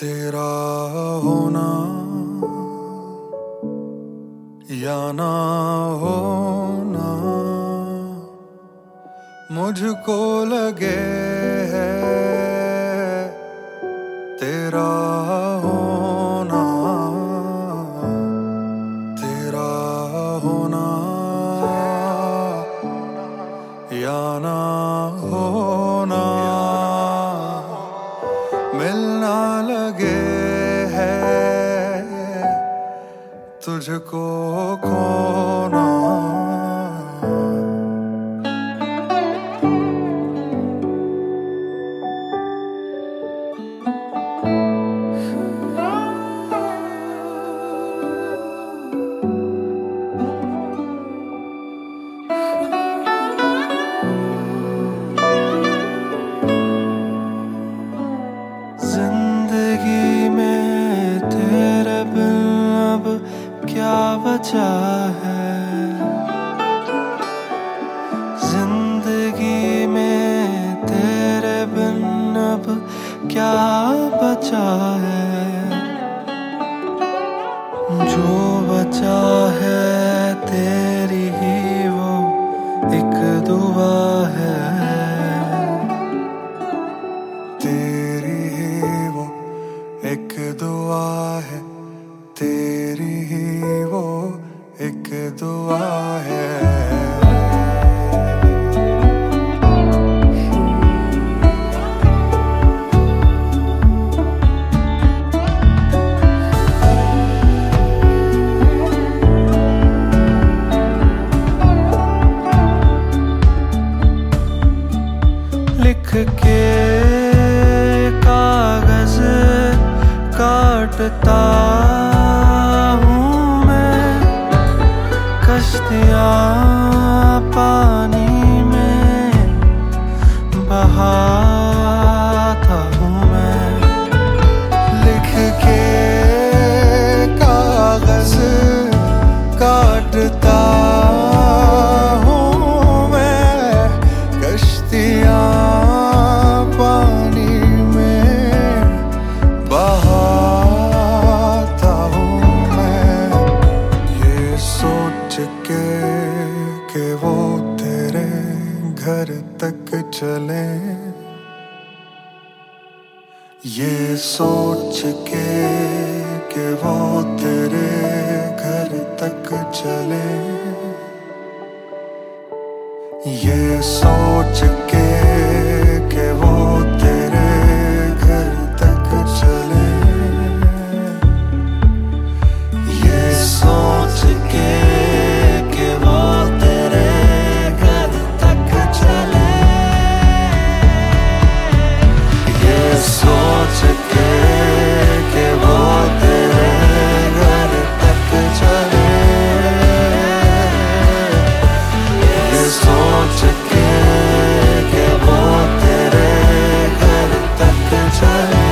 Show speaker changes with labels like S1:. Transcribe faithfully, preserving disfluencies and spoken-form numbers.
S1: तेरा होना या ना होना मुझको लगे है तेरा होना तेरा होना या ना होना मिलना लगे है तुझको खोना।
S2: जिंदगी में तेरे बिन अब क्या बचा है, जिंदगी में तेरे बिन अब क्या बचा है, जो बचा है तेरी ही वो एक दुआ है,
S1: तेरी ही वो एक दुआ है, तेरी ही वो एक दुआ है।
S2: लिख के कागज काटता हूँ मैं, कश्तियाँ पानी में बहाता हूँ मैं।
S1: लिख के कागज काटता हूँ मैं, कश्तियाँ पानी में बहाता हूँ मैं। ये सोच के कि वो तेरे घर तक चले, ये सोच के कि वो तेरे घर तक चले, ये सोच के कि वो तेरे घर तक चले, ये सोच के कि वो तेरे घर तक चले, ये सोच के कि वो तेरे घर तक चले, ये सोच के कि वो तेरे घर तक चले।